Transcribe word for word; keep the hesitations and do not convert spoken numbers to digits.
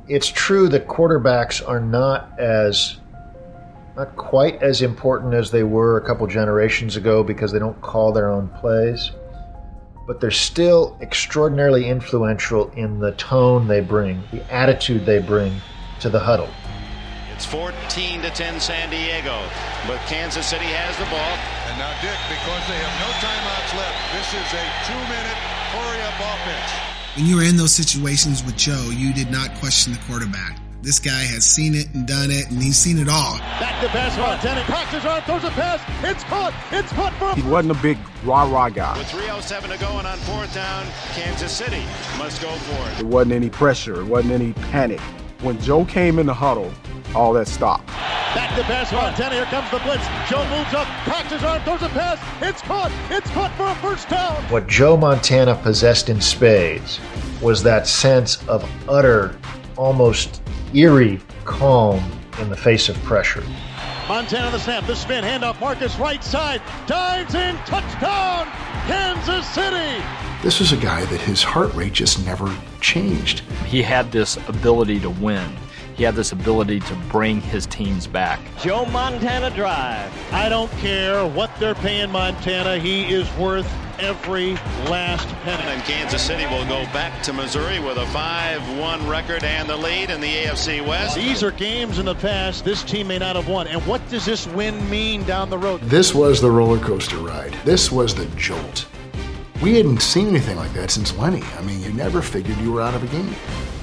it's true that quarterbacks are not as not quite as important as they were a couple generations ago because they don't call their own plays, but they're still extraordinarily influential in the tone they bring, the attitude they bring to the huddle. It's fourteen to ten San Diego, but Kansas City has the ball. And now Dick, because they have no timeouts left, this is a two-minute hurry-up offense. When you were in those situations with Joe, you did not question the quarterback. This guy has seen it and done it, and he's seen it all. Back to pass, Montana cracks his arm, throws a pass. It's caught. It's caught for a... He wasn't a big rah-rah guy. With three oh seven to go and on fourth down, Kansas City must go for it. There wasn't any pressure. There wasn't any panic. When Joe came in the huddle, all that stopped. Back to pass, Montana. Here comes the blitz. Joe moves up, cracks his arm, throws a pass. It's caught. It's caught for a first down. What Joe Montana possessed in spades was that sense of utter, almost eerie calm in the face of pressure. Montana the snap, the spin, handoff, Marcus right side, dives in, touchdown, Kansas City! This is a guy that his heart rate just never changed. He had this ability to win. He had this ability to bring his teams back. Joe Montana drive. I don't care what they're paying Montana. He is worth every last penny. And Kansas City will go back to Missouri with a five one record and the lead in the A F C West. These are games in the past this team may not have won. And what does this win mean down the road? This was the roller coaster ride. This was the jolt. We hadn't seen anything like that since Lenny. I mean, you never figured you were out of a game.